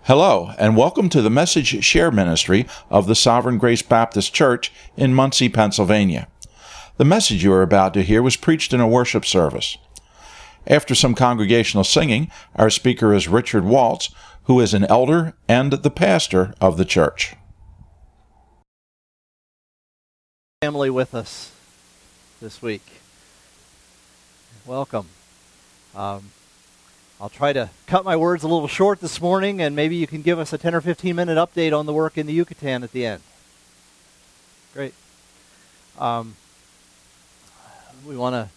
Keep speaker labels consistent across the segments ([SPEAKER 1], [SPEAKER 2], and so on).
[SPEAKER 1] Hello, and welcome to the Message Share Ministry of the Sovereign Grace Baptist Church in Muncie, Pennsylvania. The message you are about to hear was preached in a worship service. After some congregational singing, our speaker is Richard Waltz, who is an elder and the pastor of the church.
[SPEAKER 2] Family with us this week. Welcome. I'll try to cut my words a little short this morning, and maybe you can give us a 10 or 15 minute update on the work in the Yucatan at the end. Great. We want to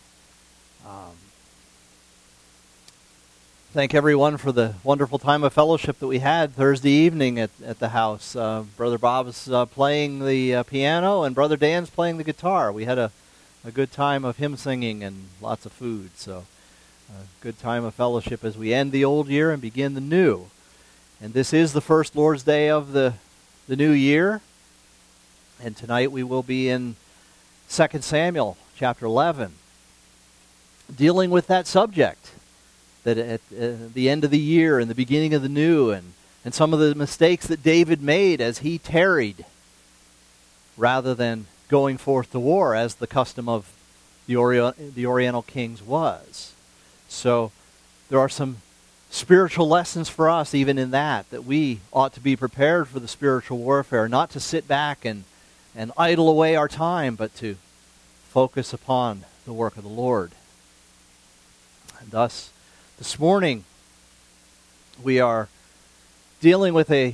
[SPEAKER 2] thank everyone for the wonderful time of fellowship that we had Thursday evening at the house. Brother Bob is playing the piano, and Brother Dan's playing the guitar. We had a good time of hymn singing and lots of food, so a good time of fellowship as we end the old year and begin the new. And this is the first Lord's Day of the new year. And tonight we will be in 2 Samuel chapter 11, dealing with that subject, that at the end of the year and the beginning of the new, and some of the mistakes that David made as he tarried rather than going forth to war, as the custom of the Oriental kings was. So there are some spiritual lessons for us even in that we ought to be prepared for the spiritual warfare, not to sit back and idle away our time, but to focus upon the work of the Lord. And thus, this morning, we are dealing with a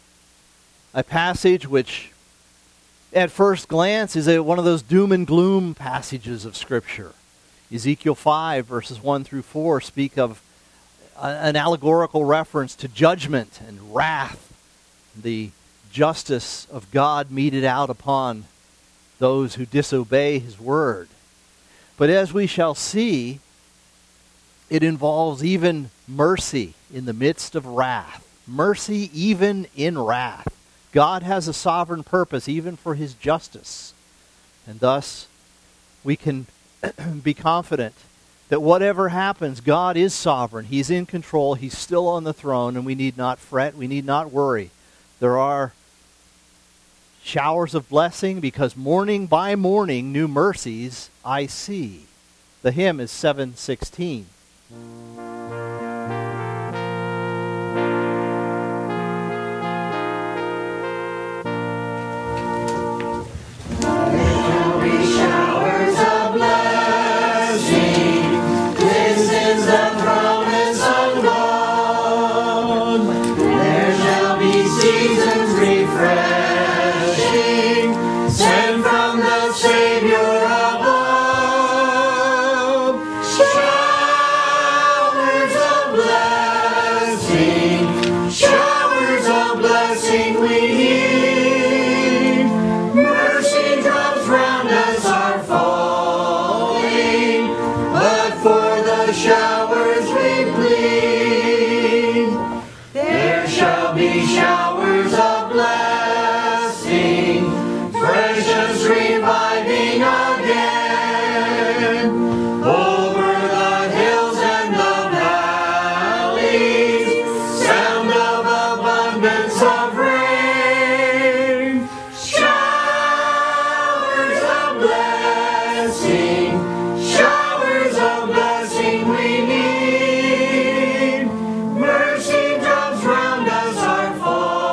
[SPEAKER 2] passage which, at first glance, is one of those doom and gloom passages of Scripture. Ezekiel 5, verses 1 through 4, speak of an allegorical reference to judgment and wrath, the justice of God meted out upon those who disobey His word. But as we shall see, it involves even mercy in the midst of wrath. Mercy even in wrath. God has a sovereign purpose even for His justice. And thus, we can be confident that whatever happens, God is sovereign. He's in control. He's still on the throne, and we need not fret. We need not worry. There are showers of blessing, because morning by morning new mercies I see. The hymn is 716.
[SPEAKER 3] Mercy drops round us are falling.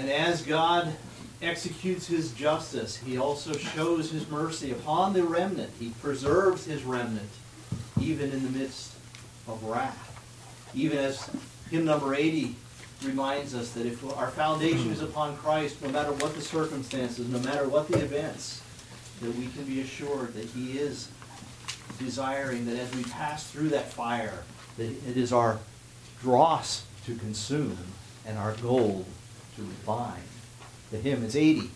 [SPEAKER 2] And as God executes his justice, he also shows his mercy upon the remnant. He preserves his remnant, even in the midst of wrath. Even as hymn number 80 reminds us that if our foundation is upon Christ, no matter what the circumstances, no matter what the events, that we can be assured that he is desiring that as we pass through that fire, that it is our dross to consume and our gold to refine. The hymn is 80.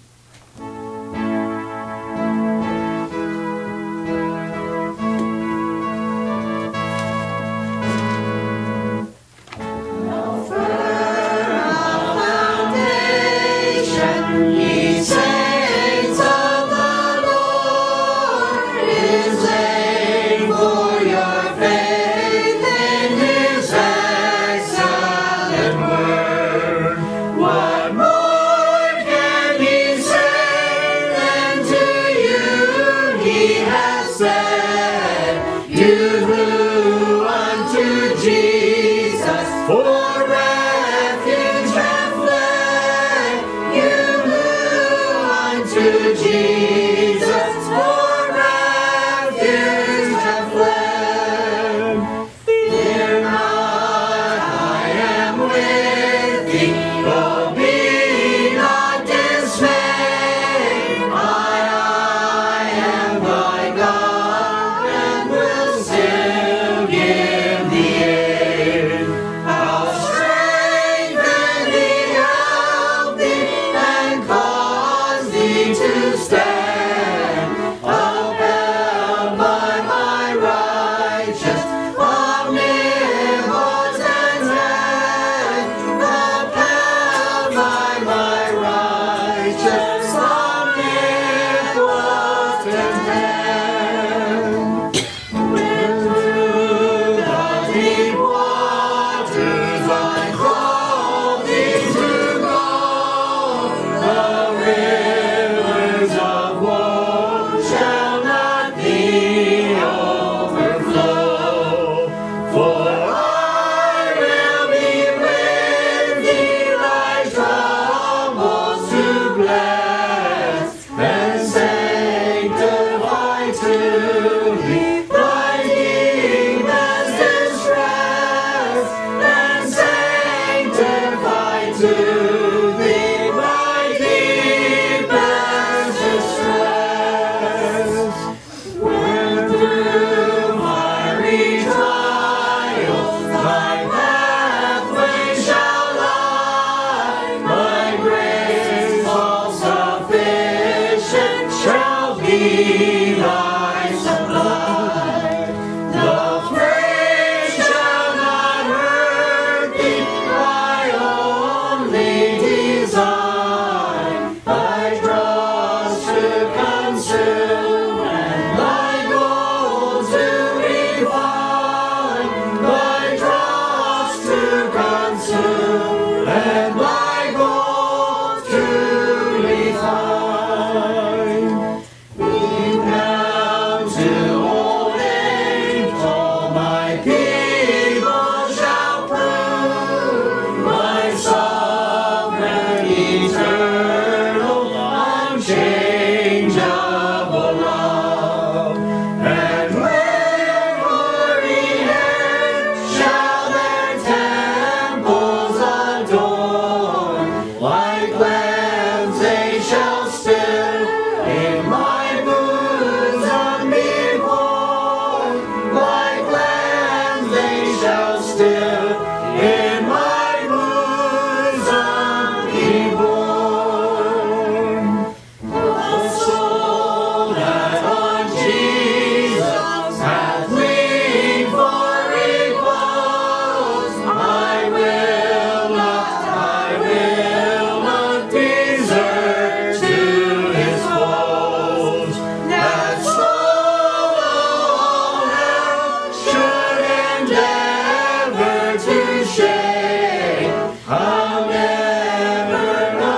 [SPEAKER 3] I'll never know.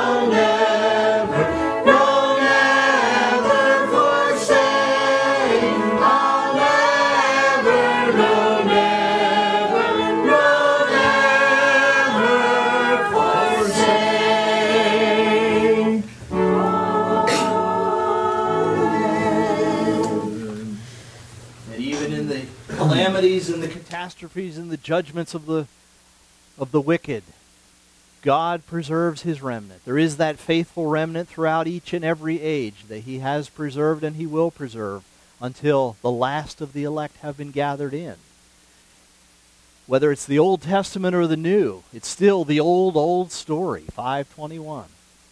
[SPEAKER 2] calamities and the catastrophes and the judgments of the wicked, God preserves his remnant. There is that faithful remnant throughout each and every age that he has preserved and he will preserve until the last of the elect have been gathered in. Whether it's the Old Testament or the New, it's still the old story, 521.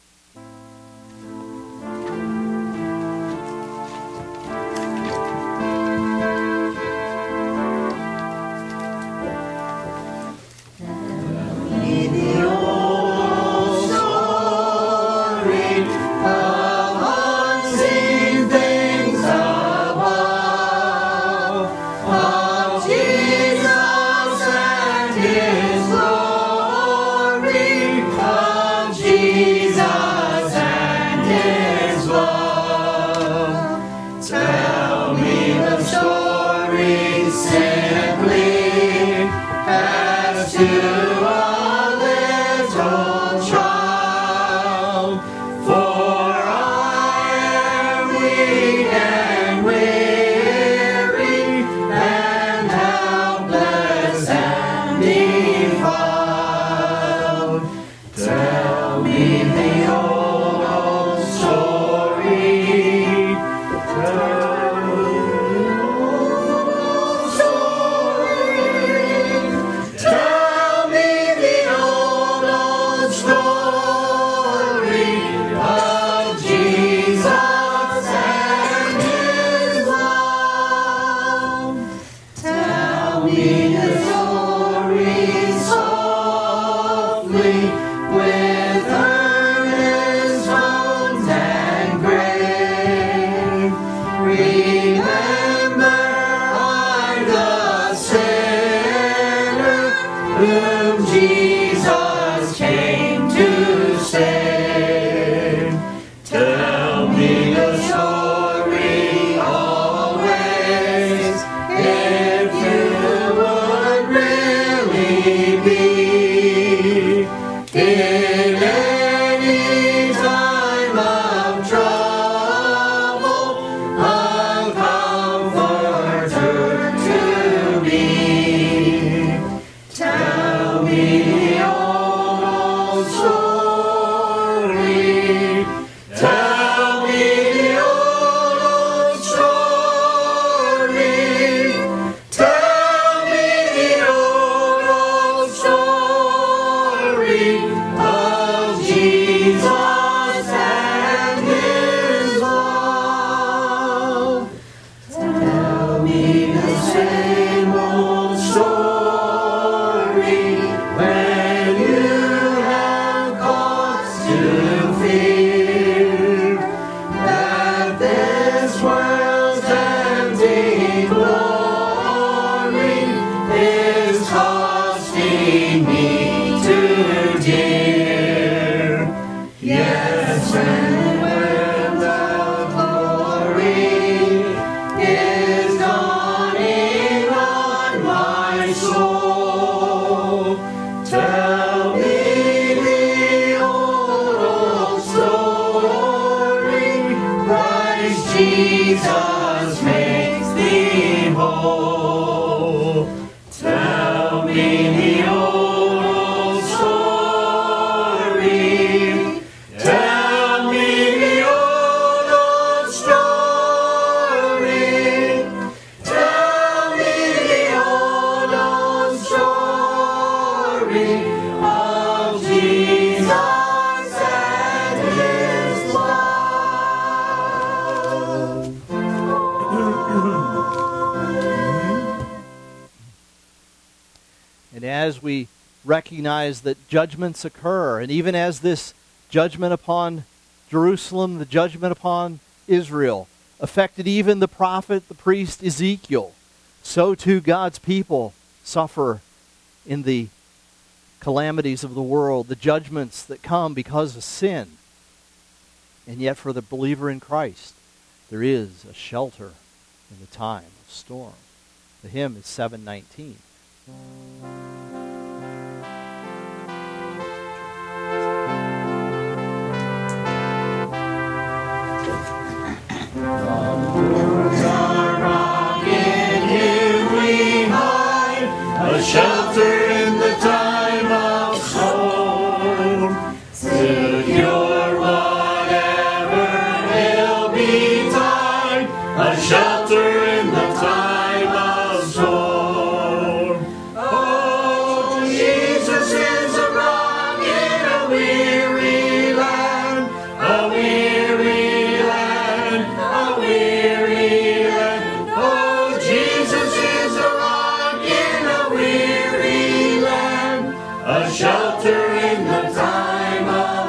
[SPEAKER 2] As we recognize that judgments occur, and even as this judgment upon Jerusalem, the judgment upon Israel, affected even the prophet, the priest Ezekiel, so too God's people suffer in the calamities of the world, the judgments that come because of sin. And yet for the believer in Christ, there is a shelter in the time of storm. The hymn is 719.
[SPEAKER 3] Our rock, in Him we hope. shelter in the time of storm, secure whatever ill betide, a shelter in the time of storm. Oh, Jesus is a rock in a weary land, a weary land, a weary land. Oh, Jesus is a rock in a weary land, a shelter in the time of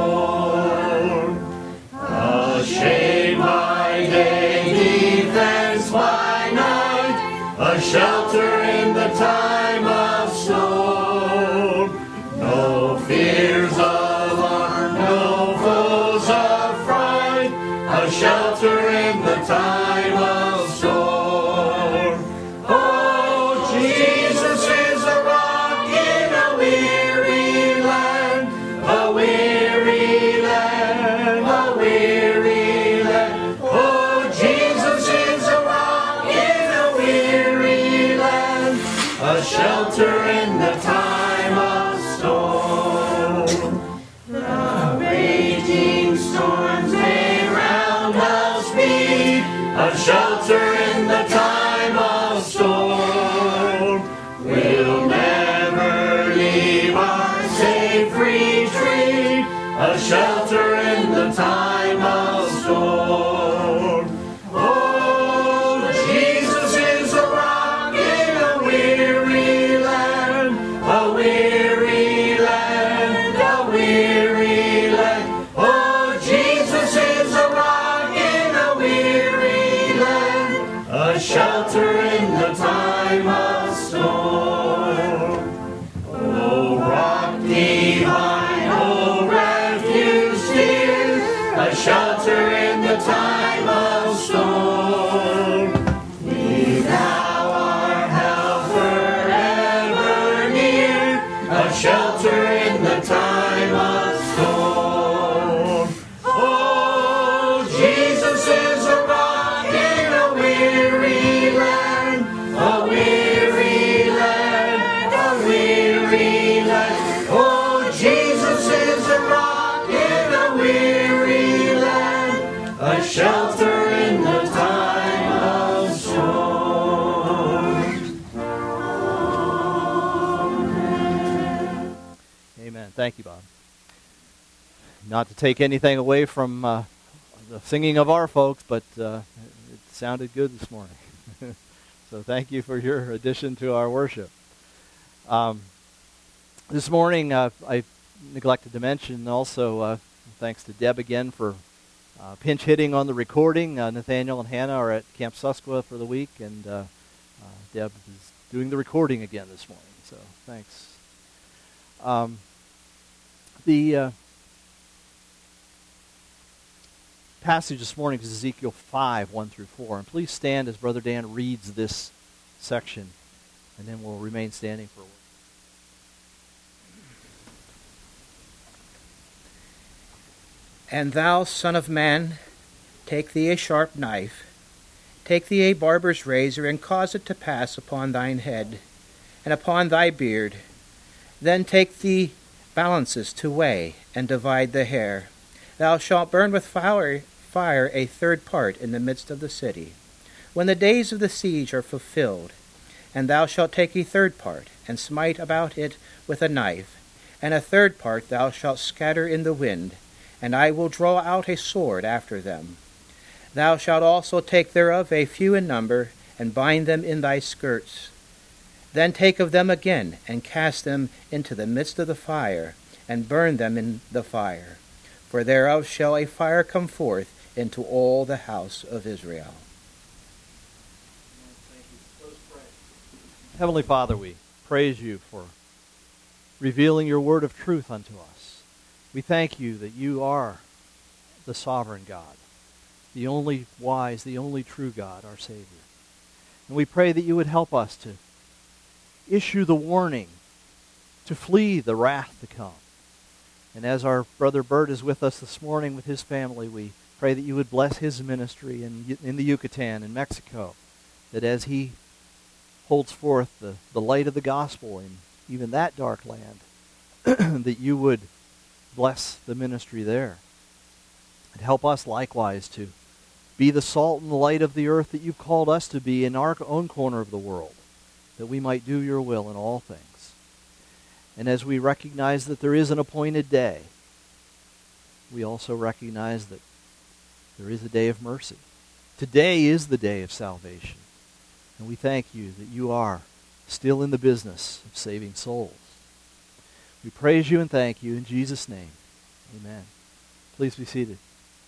[SPEAKER 3] storm. A shade by day, defense by night, a shelter in the time of storm. No fears of harm, no foes of fright, a shelter in the time of storm. Oh, Jesus is a rock in a weary land, a weary land, a weary land. Oh, Jesus is a rock in a weary land, a shelter in the time of storm. The raging storms may round us beat, a shelter in the time of storm. We'll never leave our safe retreat, a shelter in the time of storm. Oh, Jesus is a rock in a weary land, a weary land, a weary land. Oh, Jesus is a rock in a weary land, a shelter in the time of storm. Oh, rock divine, oh, refuge dear, a shelter in the time of storm. Be thou our help forever near, a shelter in the time of storm. Oh, Jesus is a rock in a weary land, a weary land, a weary land. Oh, Jesus is a rock in a weary land, a shelter in the time of storm.
[SPEAKER 2] Amen. Thank you, Bob. Not to take anything away from the singing of our folks, but it sounded good this morning. So thank you for your addition to our worship. This morning, I neglected to mention also, thanks to Deb again for pinch hitting on the recording. Nathaniel and Hannah are at Camp Susquehanna for the week, and Deb is doing the recording again this morning. So thanks. The passage this morning is Ezekiel 5, 1 through 4. And please stand as Brother Dan reads this section, and then we'll remain standing for a while.
[SPEAKER 4] And thou, son of man, take thee a sharp knife, take thee a barber's razor, and cause it to pass upon thine head, and upon thy beard. Then take thee balances to weigh, and divide the hair. Thou shalt burn with fire a third part in the midst of the city, when the days of the siege are fulfilled. And thou shalt take a third part, and smite about it with a knife, and a third part thou shalt scatter in the wind, and I will draw out a sword after them. Thou shalt also take thereof a few in number, and bind them in thy skirts. Then take of them again, and cast them into the midst of the fire, and burn them in the fire. For thereof shall a fire come forth into all the house of Israel.
[SPEAKER 2] Heavenly Father, we praise you for revealing your word of truth unto us. We thank you that you are the sovereign God, the only wise, the only true God, our Savior. And we pray that you would help us to issue the warning to flee the wrath to come. And as our brother Bert is with us this morning with his family, we pray that you would bless his ministry in the Yucatan, in Mexico, that as he holds forth the light of the gospel in even that dark land, that you would bless the ministry there. And help us likewise to be the salt and the light of the earth that you've called us to be in our own corner of the world, that we might do your will in all things. And as we recognize that there is an appointed day, we also recognize that there is a day of mercy. Today is the day of salvation. And we thank you that you are still in the business of saving souls. We praise you and thank you in Jesus' name. Amen. Please be seated.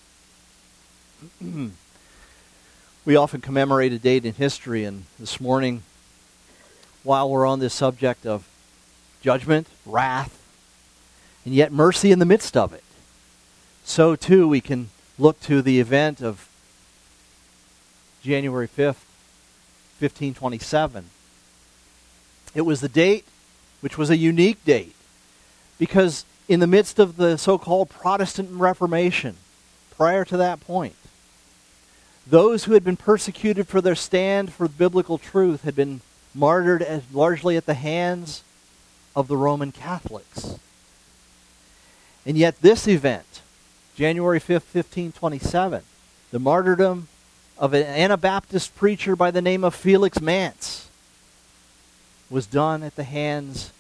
[SPEAKER 2] We often commemorate a date in history, and this morning, while we're on this subject of judgment, wrath, and yet mercy in the midst of it, so too we can look to the event of January 5th, 1527. It was the date which was a unique date because in the midst of the so-called Protestant Reformation, prior to that point, those who had been persecuted for their stand for biblical truth had been martyred largely at the hands of the Roman Catholics. And yet this event, January 5th, 1527, the martyrdom of an Anabaptist preacher by the name of Felix Manz, was done at the hands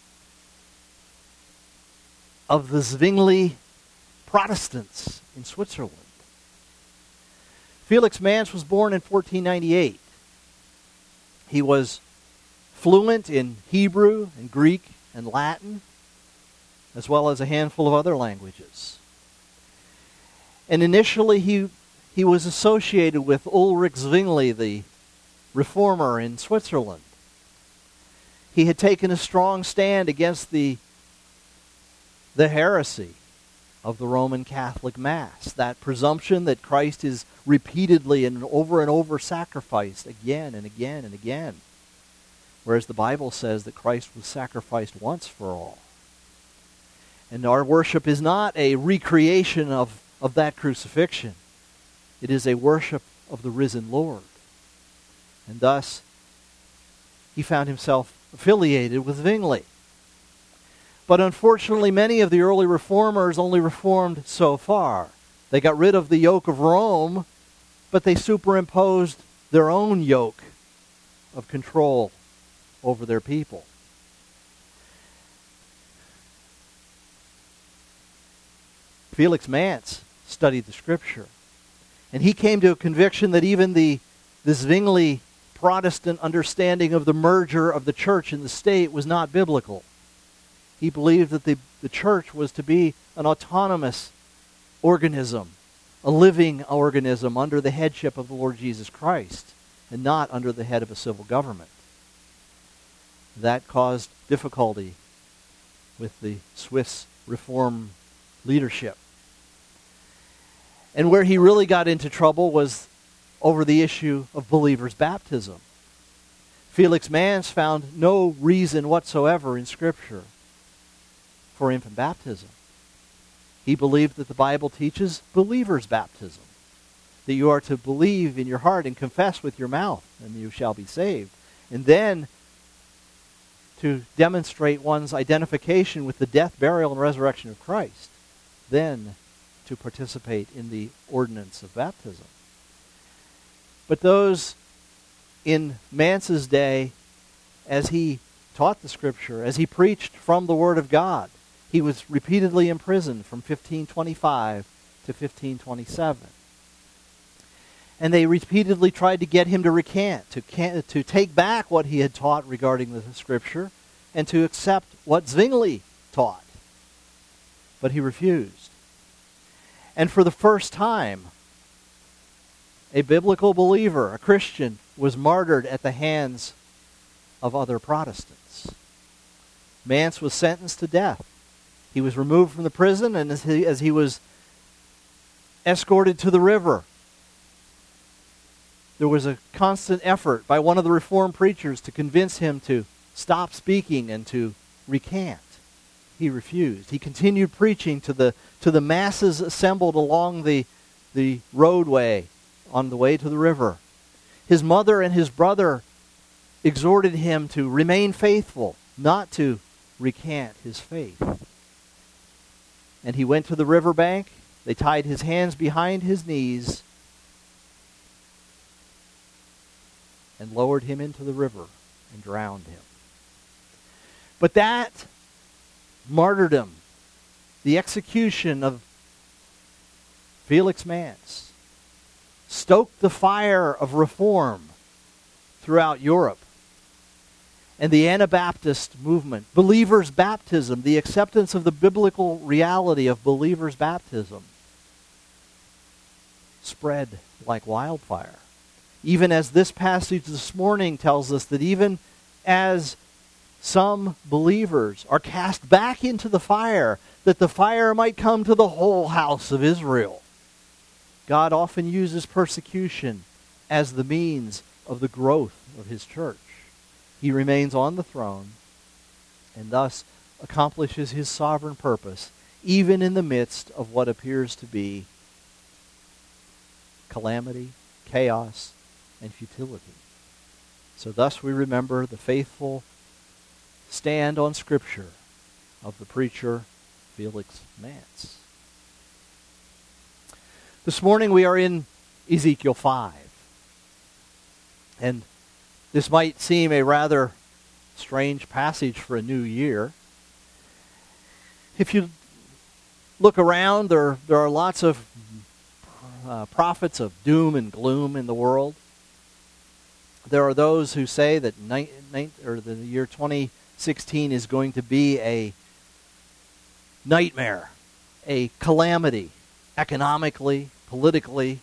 [SPEAKER 2] of the Zwingli Protestants in Switzerland. Felix Manz was born in 1498. He was fluent in Hebrew and Greek and Latin, as well as a handful of other languages. And initially he was associated with Ulrich Zwingli, the reformer in Switzerland. He had taken a strong stand against the heresy of the Roman Catholic Mass, that presumption that Christ is repeatedly and over sacrificed again and again and again, whereas the Bible says that Christ was sacrificed once for all. And our worship is not a recreation of that crucifixion. It is a worship of the risen Lord. And thus, he found himself affiliated with Zwingli. But unfortunately, many of the early reformers only reformed so far. They got rid of the yoke of Rome, but they superimposed their own yoke of control over their people. Felix Manz studied the Scripture, and he came to a conviction that even the Zwingli Protestant understanding of the merger of the church and the state was not biblical. He believed that the church was to be an autonomous organism, a living organism under the headship of the Lord Jesus Christ, and not under the head of a civil government. That caused difficulty with the Swiss Reform leadership. And where he really got into trouble was over the issue of believers' baptism. Felix Manz found no reason whatsoever in Scripture for infant baptism. He believed that the Bible teaches believers' baptism, that you are to believe in your heart and confess with your mouth, and you shall be saved. And then to demonstrate one's identification with the death, burial, and resurrection of Christ, then to participate in the ordinance of baptism. But those in Manz's day, as he taught the Scripture, as he preached from the Word of God, he was repeatedly imprisoned from 1525 to 1527. And they repeatedly tried to get him to recant, to take back what he had taught regarding the Scripture, and to accept what Zwingli taught. But he refused. And for the first time, a biblical believer, a Christian, was martyred at the hands of other Protestants. Manz was sentenced to death. He was removed from the prison, and as he was escorted to the river, there was a constant effort by one of the Reformed preachers to convince him to stop speaking and to recant. He refused. He continued preaching to the masses assembled along the roadway on the way to the river. His mother and his brother exhorted him to remain faithful, not to recant his faith. And he went to the riverbank. They tied his hands behind his knees and lowered him into the river and drowned him. But that martyrdom, the execution of Felix Manz, stoked the fire of reform throughout Europe. And the Anabaptist movement, believers' baptism, the acceptance of the biblical reality of believers' baptism, spread like wildfire. Even as this passage this morning tells us that even as some believers are cast back into the fire, that the fire might come to the whole house of Israel. God often uses persecution as the means of the growth of his church. He remains on the throne and thus accomplishes his sovereign purpose, even in the midst of what appears to be calamity, chaos, and futility. So thus we remember the faithful stand on Scripture of the preacher Felix Manz. This morning we are in Ezekiel 5. And this might seem a rather strange passage for a new year. If you look around, there are lots of prophets of doom and gloom in the world. There are those who say that the year 2016 is going to be a nightmare, a calamity, economically, politically.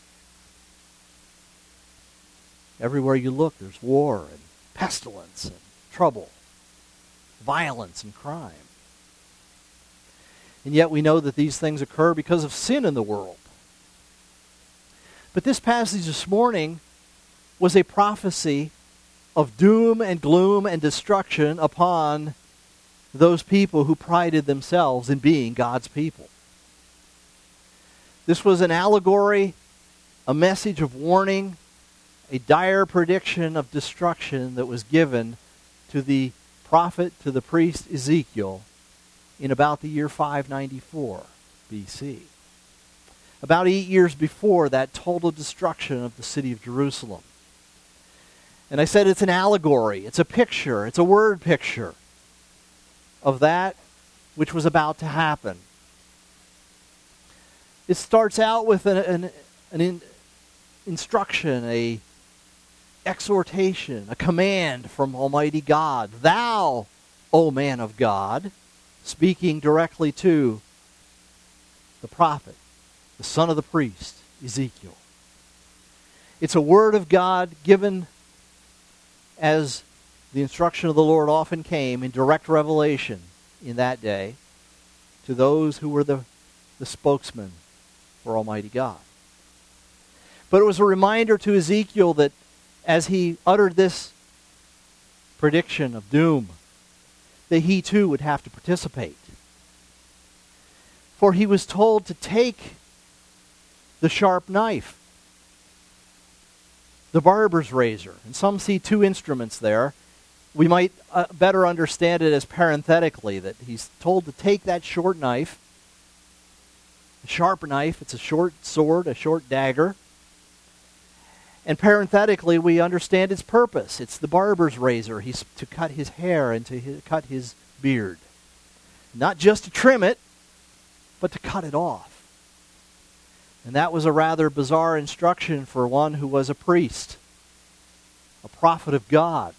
[SPEAKER 2] Everywhere you look, there's war and pestilence and trouble, violence and crime. And yet we know that these things occur because of sin in the world. But this passage this morning was a prophecy of doom and gloom and destruction upon those people who prided themselves in being God's people. This was an allegory, a message of warning, a dire prediction of destruction that was given to the prophet, to the priest Ezekiel, in about the year 594 BC. About 8 years before that total destruction of the city of Jerusalem. And I said it's an allegory, it's a picture, it's a word picture of that which was about to happen. It starts out with an instruction, a exhortation, a command from Almighty God. Thou, O man of God, speaking directly to the prophet, the son of the priest, Ezekiel. It's a word of God given as the instruction of the Lord often came in direct revelation in that day to those who were the spokesmen for Almighty God. But it was a reminder to Ezekiel that as he uttered this prediction of doom, that he too would have to participate. For he was told to take the sharp knife, the barber's razor. And some see two instruments there. We might better understand it as parenthetically, that he's told to take that short knife, a sharp knife, it's a short sword, a short dagger. And parenthetically, we understand its purpose. It's the barber's razor. He's to cut his hair and to cut his beard. Not just to trim it, but to cut it off. And that was a rather bizarre instruction for one who was a priest, a prophet of God.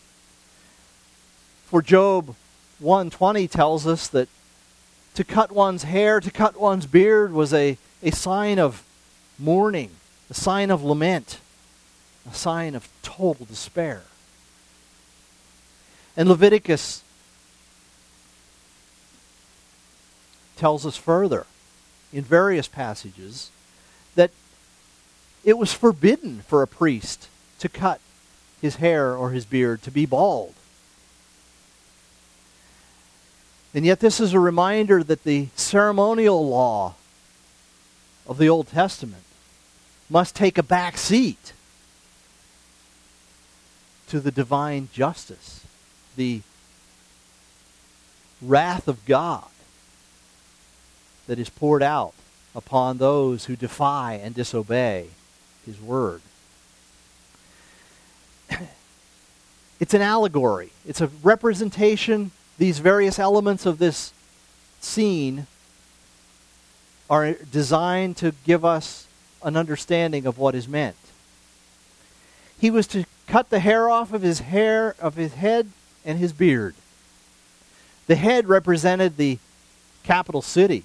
[SPEAKER 2] For Job 1:20 tells us that to cut one's hair, to cut one's beard was a sign of mourning, a sign of lament, a sign of total despair. And Leviticus tells us further in various passages that it was forbidden for a priest to cut his hair or his beard, to be bald. And yet this is a reminder that the ceremonial law of the Old Testament must take a back seat to the divine justice, the wrath of God that is poured out upon those who defy and disobey his word. It's an allegory. It's a representation. These various elements of this scene are designed to give us an understanding of what is meant. He was to cut the hair off of his head and his beard. The head represented the capital city,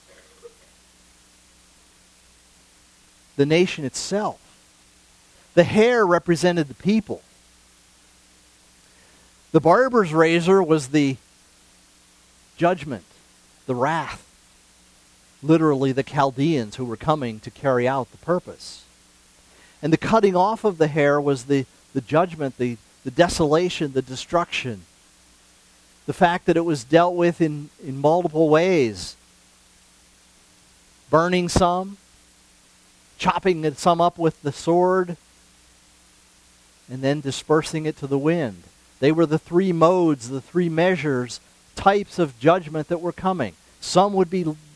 [SPEAKER 2] the nation itself. The hair represented the people. The barber's razor was the judgment, the wrath, literally the Chaldeans who were coming to carry out the purpose. And the cutting off of the hair was the judgment, the desolation, the destruction, the fact that it was dealt with in multiple ways. Burning some, chopping some up with the sword, and then dispersing it to the wind. They were the three modes, the three measures, types of judgment that were coming. Some would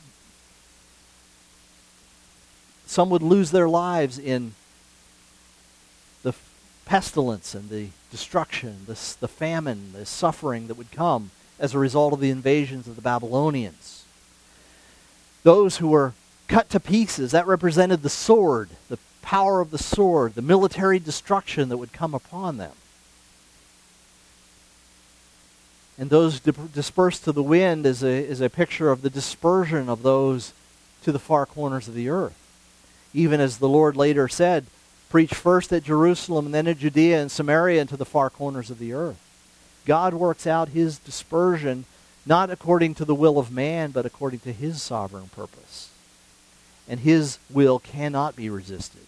[SPEAKER 2] lose their lives in the pestilence and the destruction, the famine, the suffering that would come as a result of the invasions of the Babylonians. Those who were cut to pieces, that represented the sword, the power of the sword, the military destruction that would come upon them. And those dispersed to the wind is a picture of the dispersion of those to the far corners of the earth. Even as the Lord later said, preach first at Jerusalem and then at Judea and Samaria and to the far corners of the earth. God works out his dispersion not according to the will of man, but according to his sovereign purpose. And his will cannot be resisted.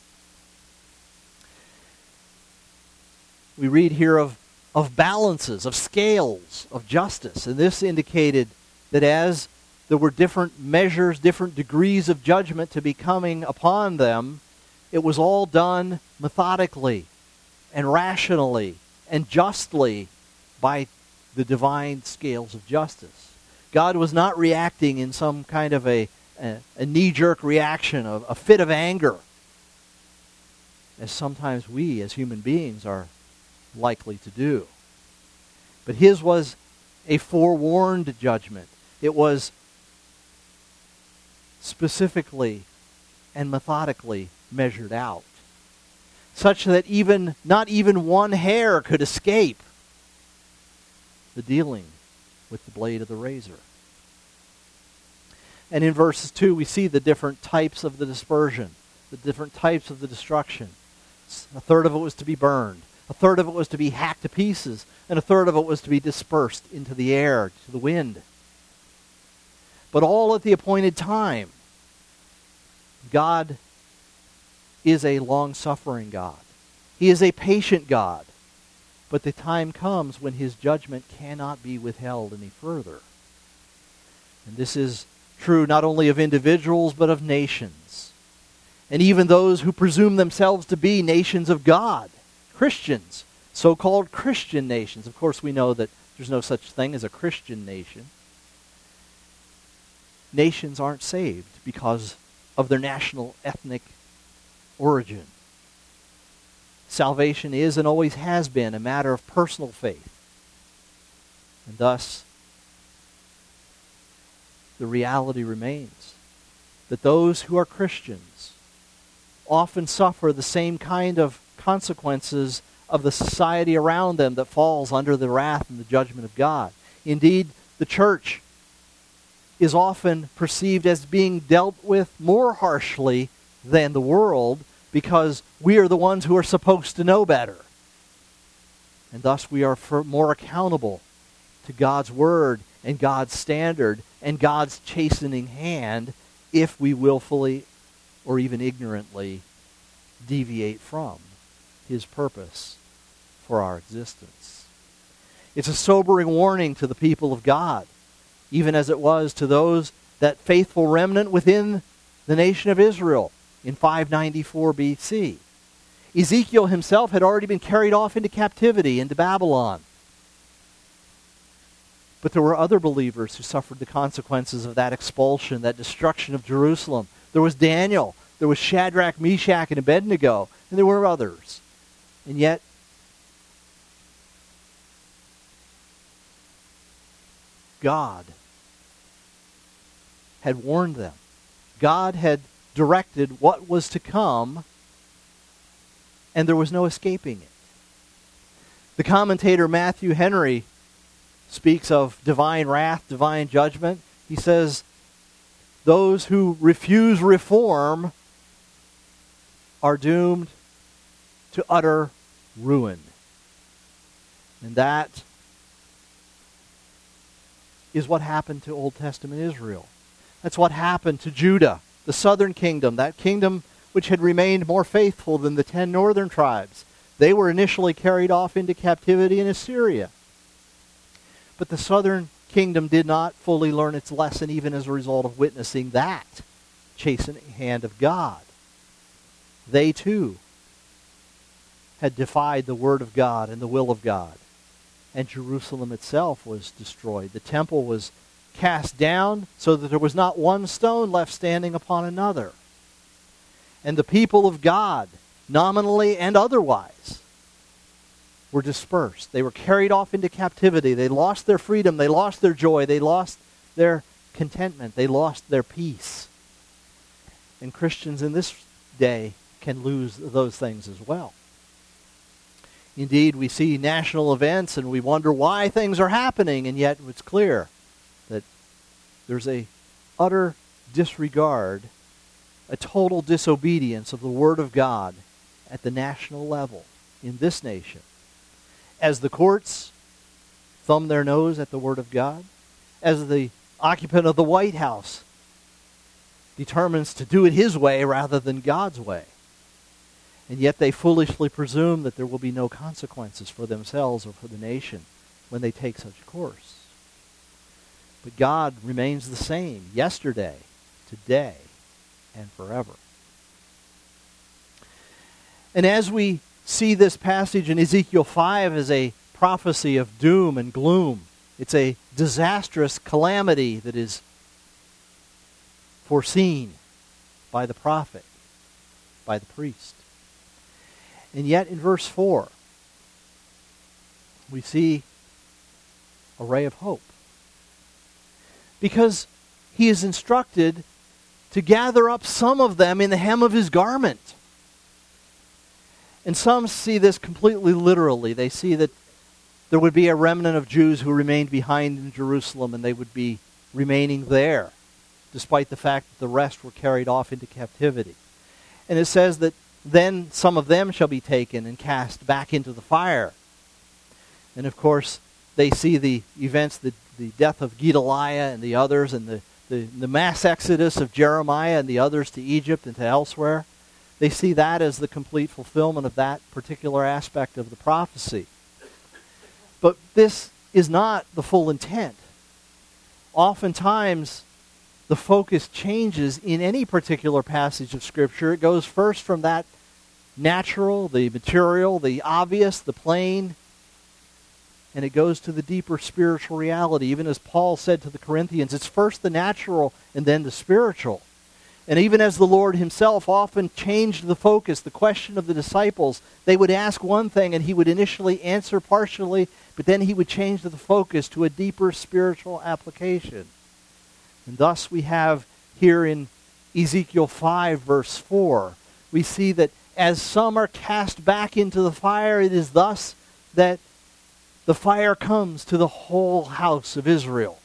[SPEAKER 2] We read here of balances, of scales of justice. And this indicated that as there were different measures, different degrees of judgment to be coming upon them, it was all done methodically and rationally and justly by the divine scales of justice. God was not reacting in some kind of a knee-jerk reaction, a fit of anger, as sometimes we as human beings are likely to do. But his was a forewarned judgment. It was specifically and methodically measured out, such that not even one hair could escape the dealing with the blade of the razor. And in verses 2, we see the different types of the dispersion, the different types of the destruction. A third of it was to be burned. A third of it was to be hacked to pieces. And a third of it was to be dispersed into the air, to the wind. But all at the appointed time. God is a long-suffering God. He is a patient God. But the time comes when his judgment cannot be withheld any further. And this is true not only of individuals, but of nations. And even those who presume themselves to be nations of God. Christians, so-called Christian nations. Of course, we know that there's no such thing as a Christian nation. Nations aren't saved because of their national ethnic origin. Salvation is and always has been a matter of personal faith. And thus, the reality remains that those who are Christians often suffer the same kind of consequences of the society around them that falls under the wrath and the judgment of God. Indeed, the church is often perceived as being dealt with more harshly than the world because we are the ones who are supposed to know better. And thus we are more accountable to God's word and God's standard and God's chastening hand if we willfully or even ignorantly deviate from his purpose for our existence. It's a sobering warning to the people of God, even as it was to that faithful remnant within the nation of Israel in 594 BC. Ezekiel himself had already been carried off into captivity, into Babylon. But there were other believers who suffered the consequences of that expulsion, that destruction of Jerusalem. There was Daniel, there was Shadrach, Meshach, and Abednego, and there were others. And yet, God had warned them. God had directed what was to come, and there was no escaping it. The commentator Matthew Henry speaks of divine wrath, divine judgment. He says, those who refuse reform are doomed to utter ruin. And that is what happened to Old Testament Israel. That's what happened to Judah, the southern kingdom, that kingdom which had remained more faithful than the 10 northern tribes. They were initially carried off into captivity in Assyria. But the southern kingdom did not fully learn its lesson, even as a result of witnessing that chastening hand of God. They too had defied the word of God and the will of God. And Jerusalem itself was destroyed. The temple was cast down so that there was not one stone left standing upon another. And the people of God, nominally and otherwise, were dispersed. They were carried off into captivity. They lost their freedom. They lost their joy. They lost their contentment. They lost their peace. And Christians in this day can lose those things as well. Indeed, we see national events and we wonder why things are happening, and yet it's clear that there's a utter disregard, a total disobedience of the Word of God at the national level in this nation. As the courts thumb their nose at the Word of God, as the occupant of the White House determines to do it his way rather than God's way. And yet they foolishly presume that there will be no consequences for themselves or for the nation when they take such a course. But God remains the same yesterday, today, and forever. And as we see this passage in Ezekiel 5 as a prophecy of doom and gloom, it's a disastrous calamity that is foreseen by the prophet, by the priest. And yet in verse 4, we see a ray of hope. Because he is instructed to gather up some of them in the hem of his garment. And some see this completely literally. They see that there would be a remnant of Jews who remained behind in Jerusalem, and they would be remaining there, despite the fact that the rest were carried off into captivity. And it says that then some of them shall be taken and cast back into the fire. And of course, they see the events, the death of Gedaliah and the others, and the mass exodus of Jeremiah and the others to Egypt and to elsewhere. They see that as the complete fulfillment of that particular aspect of the prophecy. But this is not the full intent. Oftentimes, the focus changes in any particular passage of Scripture. It goes first from that natural, the material, the obvious, the plain, and it goes to the deeper spiritual reality. Even as Paul said to the Corinthians, it's first the natural and then the spiritual. And even as the Lord himself often changed the focus, the question of the disciples, they would ask one thing and he would initially answer partially, but then he would change the focus to a deeper spiritual application. And thus we have here in Ezekiel 5 verse 4, we see that as some are cast back into the fire, it is thus that the fire comes to the whole house of Israel.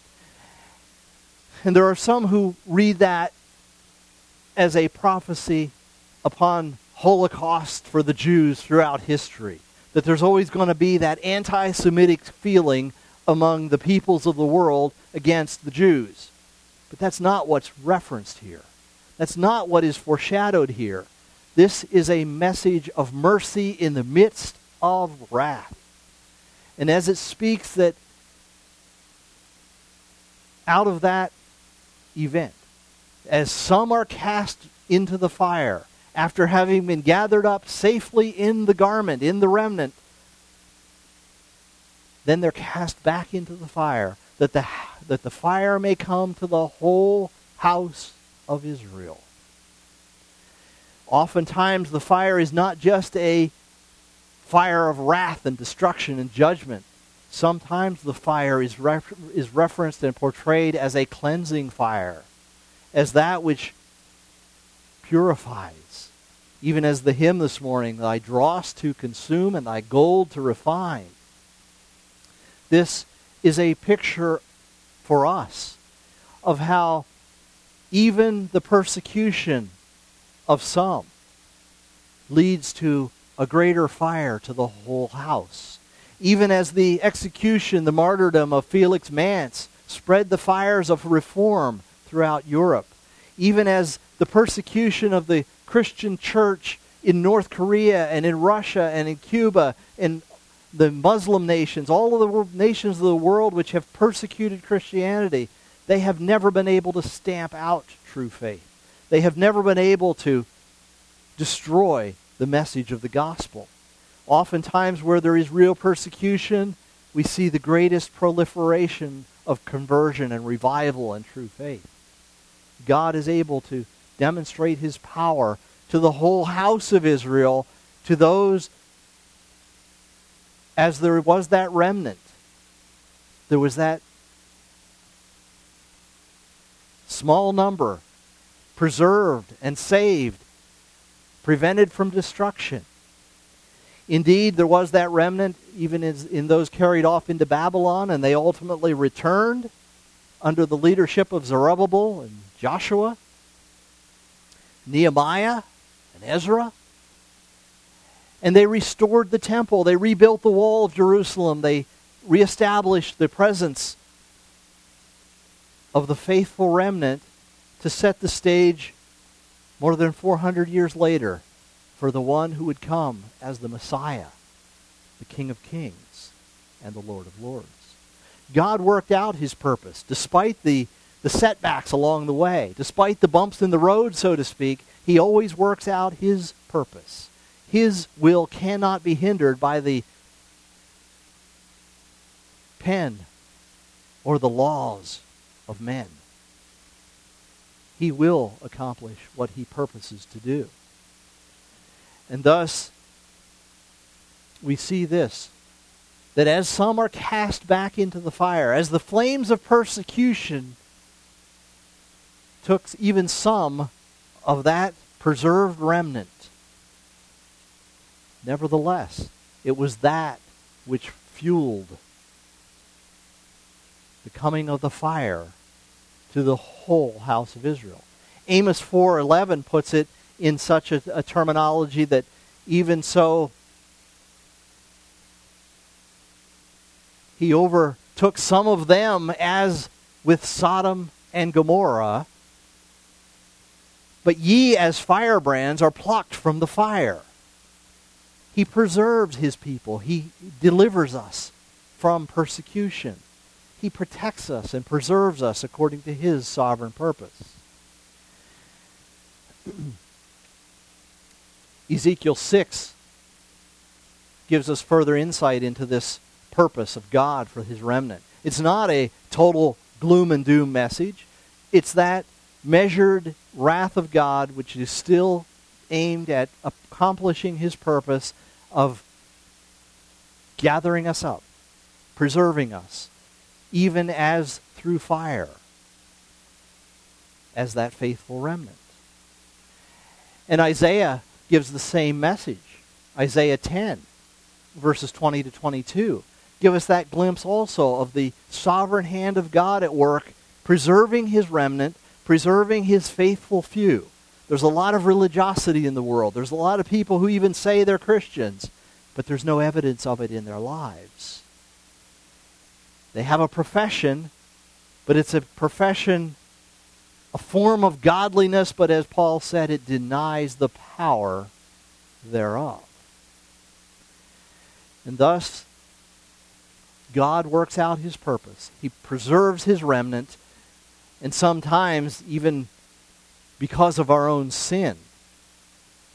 [SPEAKER 2] And there are some who read that as a prophecy upon Holocaust for the Jews throughout history. That there's always going to be that anti-Semitic feeling among the peoples of the world against the Jews. But that's not what's referenced here. That's not what is foreshadowed here. This is a message of mercy in the midst of wrath. And as it speaks that out of that event, as some are cast into the fire, after having been gathered up safely in the garment, in the remnant, then they're cast back into the fire, that the fire may come to the whole house of Israel. Oftentimes the fire is not just a fire of wrath and destruction and judgment. Sometimes the fire is referenced and portrayed as a cleansing fire, as that which purifies. Even as the hymn this morning, thy dross to consume and thy gold to refine. This is a picture for us of how even the persecution of some leads to a greater fire to the whole house. Even as the execution, the martyrdom of Felix Manz spread the fires of reform throughout Europe. Even as the persecution of the Christian church in North Korea and in Russia and in Cuba and the Muslim nations, all of the nations of the world which have persecuted Christianity, they have never been able to stamp out true faith. They have never been able to destroy the message of the gospel. Oftentimes where there is real persecution, we see the greatest proliferation of conversion and revival and true faith. God is able to demonstrate his power to the whole house of Israel, to those, as there was that remnant, there was that small number preserved and saved, prevented from destruction. Indeed, there was that remnant even in those carried off into Babylon, and they ultimately returned under the leadership of Zerubbabel and Joshua, Nehemiah and Ezra. And they restored the temple. They rebuilt the wall of Jerusalem. They reestablished the presence of the faithful remnant to set the stage more than 400 years later for the one who would come as the Messiah, the King of Kings and the Lord of Lords. God worked out his purpose despite the setbacks along the way, despite the bumps in the road, so to speak. He always works out his purpose. His will cannot be hindered by the pen or the laws of men. He will accomplish what he purposes to do. And thus, we see this, that as some are cast back into the fire, as the flames of persecution took even some of that preserved remnant, nevertheless, it was that which fueled the coming of the fire to the whole house of Israel. Amos 4:11 puts it in such a terminology that even so, he overtook some of them as with Sodom and Gomorrah, but ye as firebrands are plucked from the fire. He preserves his people. He delivers us from persecution. He protects us and preserves us according to his sovereign purpose. Ezekiel 6 gives us further insight into this purpose of God for his remnant. It's not a total gloom and doom message. It's that measured wrath of God which is still aimed at accomplishing his purpose of gathering us up, preserving us, even as through fire, as that faithful remnant. And Isaiah gives the same message. Isaiah 10, verses 20 to 22, give us that glimpse also of the sovereign hand of God at work, preserving his remnant, preserving his faithful few. There's a lot of religiosity in the world. There's a lot of people who even say they're Christians, but there's no evidence of it in their lives. They have a profession, but it's a profession, a form of godliness, but as Paul said, it denies the power thereof. And thus, God works out his purpose. He preserves his remnant, and sometimes even because of our own sin,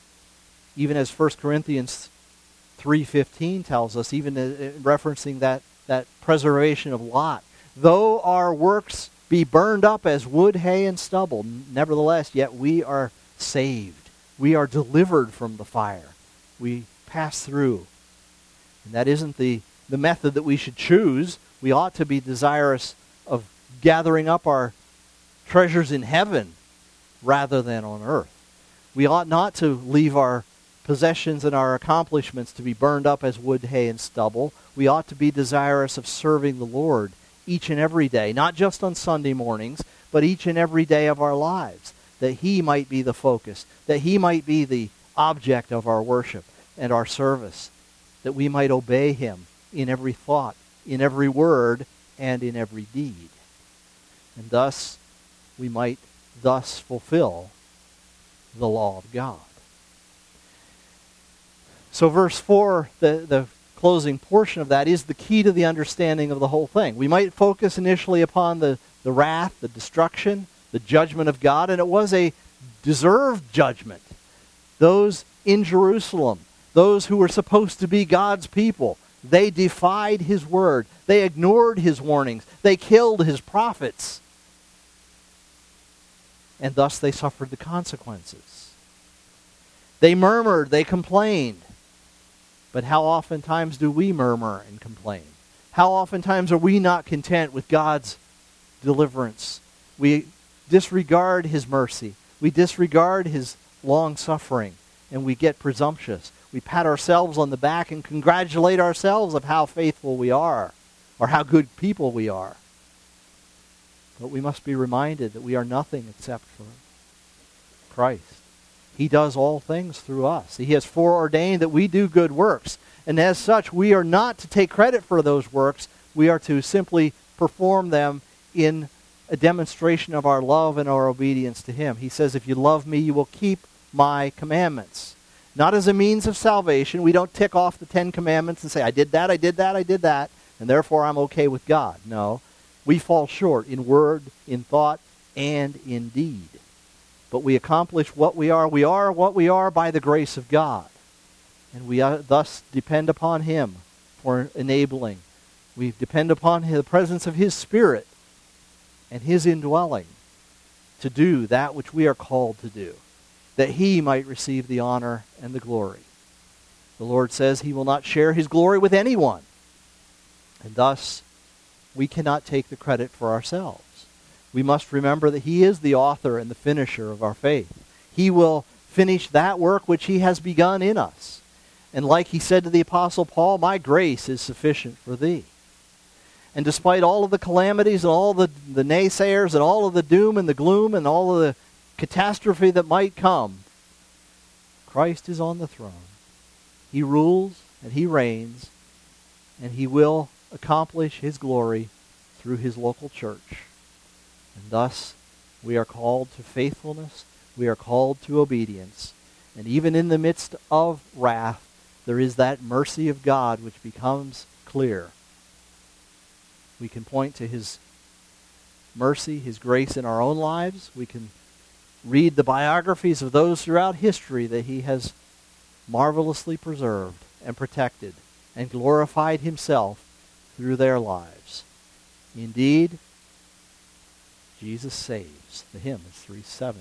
[SPEAKER 2] Even as 1 Corinthians 3:15 tells us, even referencing that preservation of Lot. Though our works be burned up as wood, hay, and stubble, nevertheless, yet we are saved. We are delivered from the fire. We pass through. And that isn't the method that we should choose. We ought to be desirous of gathering up our treasures in heaven rather than on earth. We ought not to leave our possessions and our accomplishments to be burned up as wood, hay, and stubble. We ought to be desirous of serving the Lord each and every day, not just on Sunday mornings, but each and every day of our lives, that He might be the focus, that He might be the object of our worship and our service, that we might obey Him in every thought, in every word, and in every deed. And thus, we might thus fulfill the law of God. So verse 4, the closing portion of that, is the key to the understanding of the whole thing. We might focus initially upon the wrath, the destruction, the judgment of God, and it was a deserved judgment. Those in Jerusalem, those who were supposed to be God's people, they defied His word. They ignored His warnings. They killed His prophets. And thus they suffered the consequences. They murmured, they complained. But how oftentimes do we murmur and complain? How oftentimes are we not content with God's deliverance? We disregard His mercy. We disregard His long-suffering, and we get presumptuous. We pat ourselves on the back and congratulate ourselves of how faithful we are, or how good people we are. But we must be reminded that we are nothing except for Christ. He does all things through us. He has foreordained that we do good works. And as such, we are not to take credit for those works. We are to simply perform them in a demonstration of our love and our obedience to Him. He says, if you love me, you will keep my commandments. Not as a means of salvation. We don't tick off the 10 commandments and say, I did that, I did that, I did that, and therefore I'm okay with God. No. We fall short in word, in thought, and in deed. But we accomplish what we are. We are what we are by the grace of God. And we thus depend upon Him for enabling. We depend upon the presence of His Spirit and His indwelling to do that which we are called to do, that He might receive the honor and the glory. The Lord says He will not share His glory with anyone. And thus, we cannot take the credit for ourselves. We must remember that He is the author and the finisher of our faith. He will finish that work which He has begun in us. And like He said to the Apostle Paul, my grace is sufficient for thee. And despite all of the calamities and all the naysayers and all of the doom and the gloom and all of the catastrophe that might come, Christ is on the throne. He rules and He reigns, and He will accomplish His glory through His local church. And thus, we are called to faithfulness, we are called to obedience, and even in the midst of wrath, there is that mercy of God which becomes clear. We can point to His mercy, His grace in our own lives. We can read the biographies of those throughout history that He has marvelously preserved and protected and glorified Himself through their lives. Indeed, Jesus saves. The hymn is 370.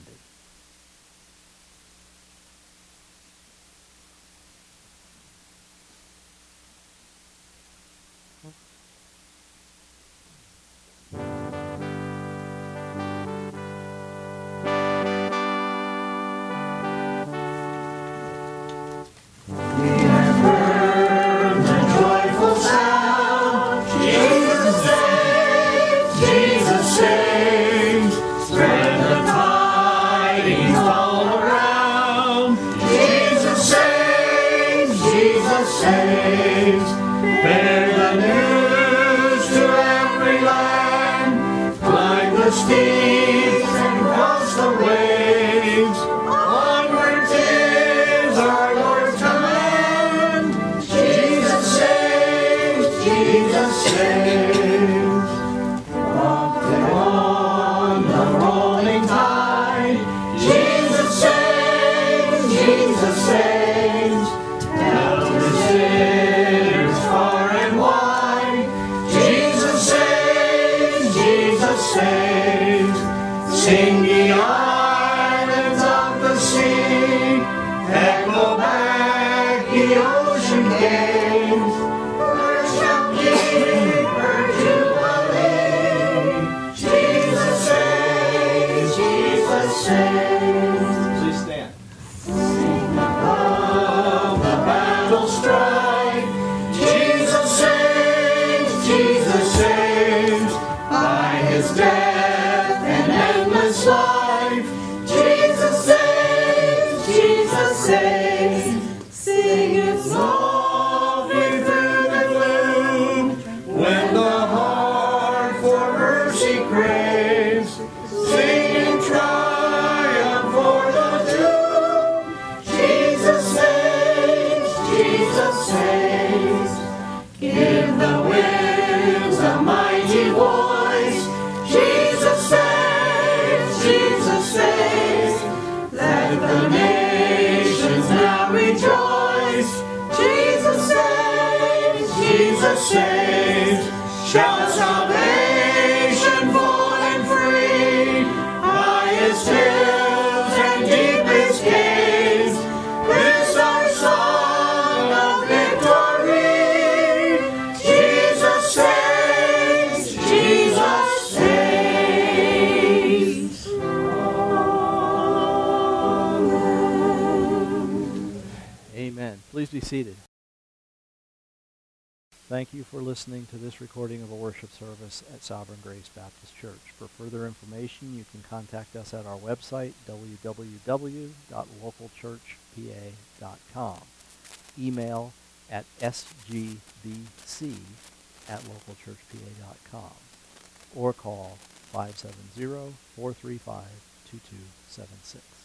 [SPEAKER 3] Jesus saves,
[SPEAKER 2] Please stand.
[SPEAKER 3] Of the battle strife, Jesus saves, by his death and endless life. Jesus saves, sing its softly through the gloom, when the heart for mercy craves, sing in triumph for the tomb. Jesus saves, give the winds a mighty voice. Jesus saves, let the nations now rejoice. Jesus saves, shout salvation full and free, highest hills and deepest caves, this our song of victory. Jesus saves, Jesus saves.
[SPEAKER 2] Amen. Please be seated. Thank you for listening to this recording of a worship service at Sovereign Grace Baptist Church. For further information, you can contact us at our website, www.localchurchpa.com. Email at sgbc@localchurchpa.com, or call 570-435-2276.